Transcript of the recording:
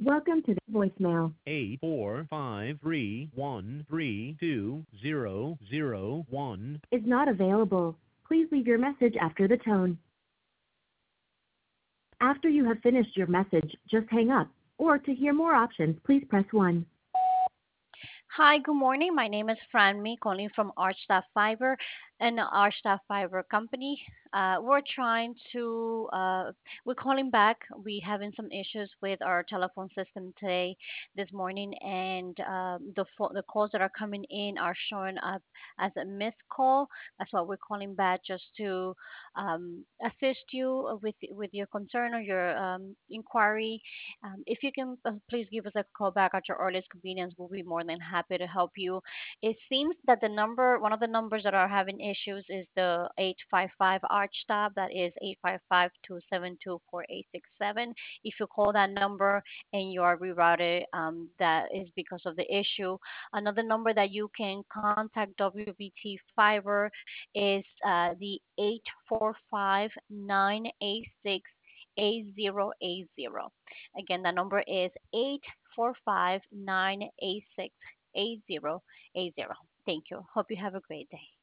Welcome to the voicemail. 84531320001 Is not available. Please leave your message after the tone. After you have finished your message, just hang up. Or to hear more options, please press 1. Hi, good morning. My name is Franmi, calling from Archstaff Fiber, an Archstaff Fiber company. We're calling back. We having some issues with our telephone system today, this morning, and the calls that are coming in are showing up as a missed call. That's why we're calling back just to assist you with your concern or your inquiry. If you can please give us a call back at your earliest convenience, we'll be more than happy to help you. It seems that one of the numbers that are having issues is the 855 Arch tab. That is 855-272-4867. If you call that number and you are rerouted, that is because of the issue. Another number that you can contact WBT Fiber is the 845-986-8080. Again, the number is 845-986-8080. Thank you. Hope you have a great day.